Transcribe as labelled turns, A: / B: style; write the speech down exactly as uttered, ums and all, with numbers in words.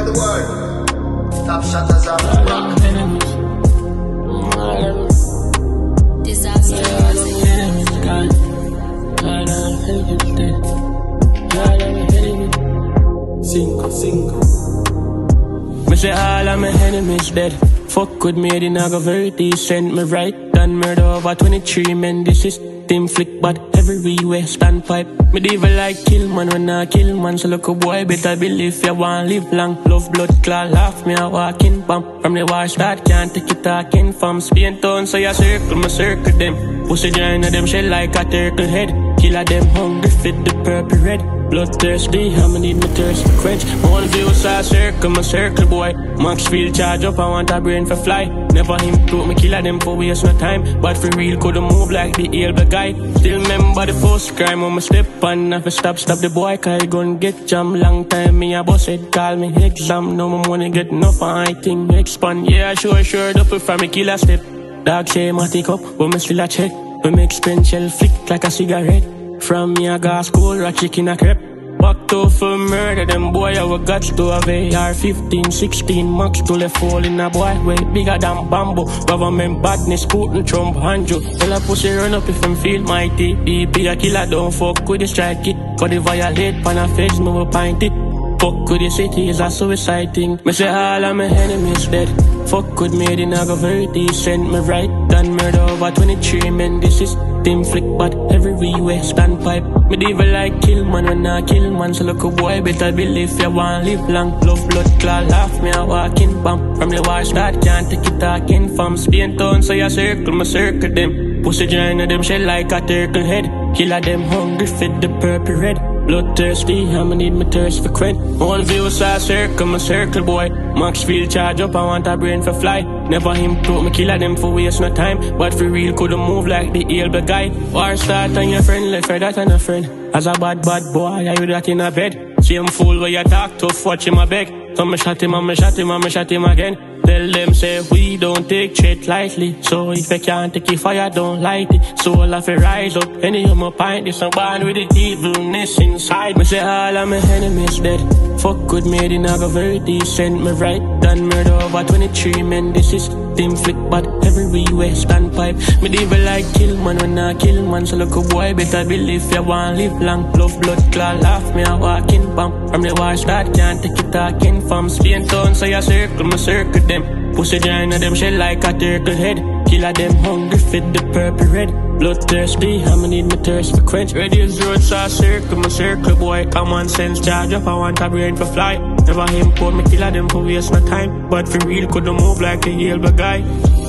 A: the world. Stop shot as a
B: disaster.
C: Cinco, cinco. Me say all of my enemies dead. Fuck with me, they not go very decent. Me right done murder over twenty-three men. This is team flick, but everywhere standpipe. Me devil like kill man when I kill man. So look a boy, better believe you want live long. Love blood claw, laugh me a walking bomb. From the war start, can't take it talking from Spain town. So you circle, me circle them. Pussy join of them shell like a turtle head. Killer them hungry, fit the purple red. Bloodthirsty, I'ma need my thirst to quench. All views I circle, my circle boy. Maxfield charge up, I want a brain for fly. Never improve, me killer them for waste no time. But for real, couldn't move like the elbow guy. Still remember the first crime when my step on. If I stop, stop the boy, cause I gon' get jam. Long time me a boss it, call me exam. Now my money get enough, I think expand. Yeah, sure, sure, double for me killer step. Dog say my take up, but me still a check. We make spin shell flick like a cigarette. From me I got school, rat chicken a crepe. Back to for murder, them boy I got to have A R fifteen, sixteen max to left fall in a boy way bigger than bamboo. Government badness, Putin, Trump, Andrew. Tell a pussy run up if him feel mighty. D P a killer, don't fuck with the strike it. Cause they violate, pan a face, me will pint it. Fuck with the city is a suicide thing. Me say all of my enemies dead. Fuck with me, they not go very decent. Me right done murder over twenty-three men. This is team flick, but everywhere standpipe. Me devil like kill man when I kill man. So look a boy, better believe you want live long. Love blood claw, laugh me a walking bomb. From the war start, can't take it talking from Spain town. So you circle, me circle them. Pussy join of them shell like a turtle head. Killer them hungry, fit the purple red. Bloodthirsty, I'ma need my thirst for quench. All views I circle, my circle boy. Maxfield charge up, I want a brain for fly. Never improve, me killer them for waste no time. But for real, couldn't move like the elbow guy. War start and your friend left for that and a friend. As a bad, bad boy, I you that in a bed. Same fool where you talk tough, watch him a beg. So me shot him, and me shot him, and me shot him again. Tell them say we don't take threat lightly. So if I can't take it fire, don't light it. So I'll have to rise up. Any of my pint, this I'm born with the evilness inside. Me say all of my enemies dead. Fuck with me, they not go very decent. Me right done murder over twenty-three men. This is team flick, but everywhere standpipe. Me devil like kill man when I kill man. So look a boy, better believe you want live long. Love blood claw, laugh me a walking bomb. From the war start, can't take it talking from Spain town. So you circle, me circle them. Pussy join of them shell like a turtle head. Killer them hungry, fit the purple red. Bloodthirsty, I'ma need my thirst for quench. Radius road, so I circle, my circle boy. Common sense charge up, I want a brain for fly. Never import me killer them for waste my time. But for real, couldn't move like a elbow guy.